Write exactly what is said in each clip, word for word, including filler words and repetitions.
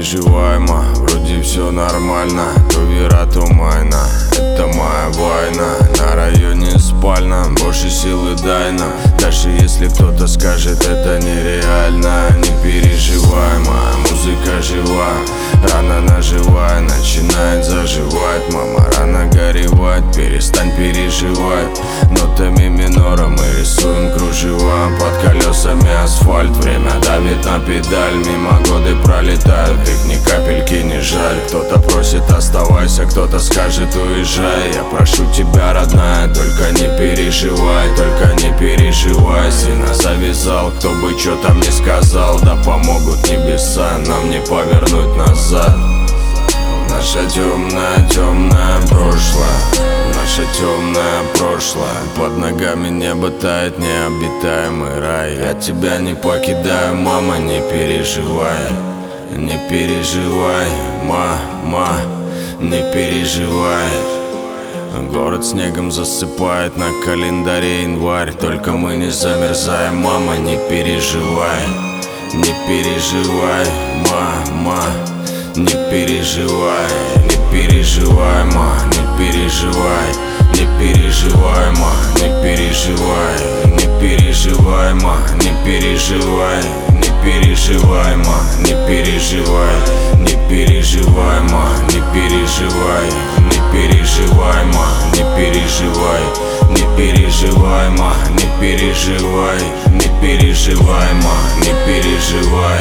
переживай, ма, вроде все нормально. То вера, то майна, это моя война. На районе спальна, больше силы дай нам. Даже если кто-то скажет, это нереально. Не переживай, ма, музыка жива. Рана наживая, начинает заживать. Мама, рано горевать, перестань переживать. Нотами минора мы рисуем кружева. Под колесами асфальт, время давит на педаль. Мимо годы пролетают, их ни капельки не жаль. Кто-то просит оставайся, кто-то скажет уезжай. Я прошу тебя, родная, только не переживай. Только не переживай, сильно завязал. Кто бы что там не сказал, да помогут небеса. Нам не повернуть назад. Наше темное, темное прошлое. Наше темное прошлое. Под ногами небо тает, необитаемый рай. Я тебя не покидаю, мама, не переживай. Не переживай, мама, не переживай. Город снегом засыпает, на календаре январь. Только мы не замерзаем, мама, не переживай. Не переживай, мама, не переживай. Не переживай, ма, не переживай. Не переживай, ма, не переживай. Не переживай, ма, не переживай. Не переживай, ма, не переживай. Не переживай, ма, не переживай. Не переживай, ма, не переживай. Не переживай, ма, не переживай. Не переживай, ма, не переживай.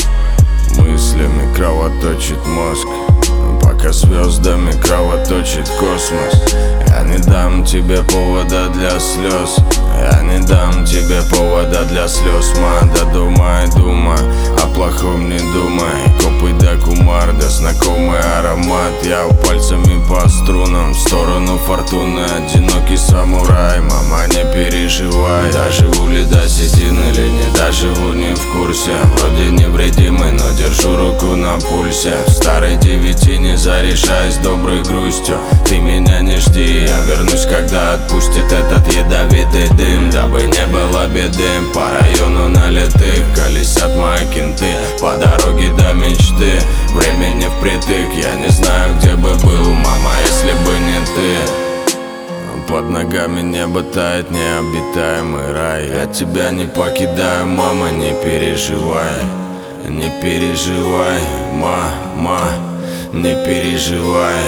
Мыслями кровоточит мозг, пока звездами кровоточит космос. Я не дам тебе повода для слез. Я не дам тебе повода для слез, ма. Да думай, думай, о плохом не думай. Копы да кумар, да знакомый аромат. Я пальцами по струнам в сторону фортуны. Одинокий самурай, мама, не переживай. Доживу ли до седин или не доживу, не в курсе. Вроде невредимый, но держу руку на пульсе. В старой девятине зарешаюсь доброй грустью. Ты меня не жди, я вернусь, когда отпустит этот ядовитый дым. Дабы не было беды, по району налетых колесят мои кенты. По дороге до мечты, времени впритык. Я не знаю, где бы был, мама, если бы не ты. Под ногами небо тает, необитаемый рай. Я тебя не покидаю, мама, не переживай. Не переживай, мама, не переживай.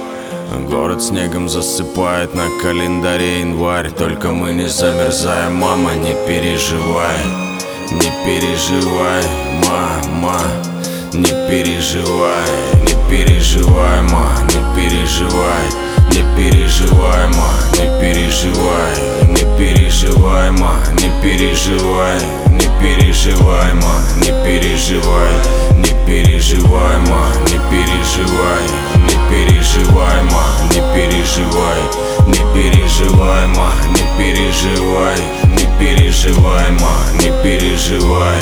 Город снегом засыпает, на календаре январь. Только мы не замерзаем, мама, не переживай. Не переживай, мама, не переживай. Не переживай, ма, не переживай. Не переживай, ма, не переживай. Не переживай, ма, не переживай. Не переживай, ма, не переживай. Не переживай, ма, не переживай. Не переживай, ма, не переживай. Не переживай, ма, не переживай. Не переживай, ма, не переживай.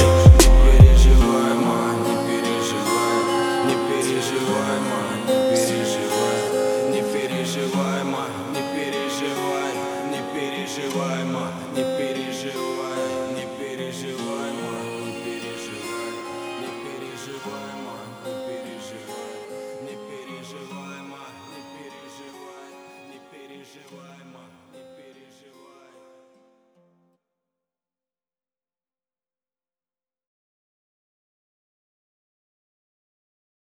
Переживай, ма.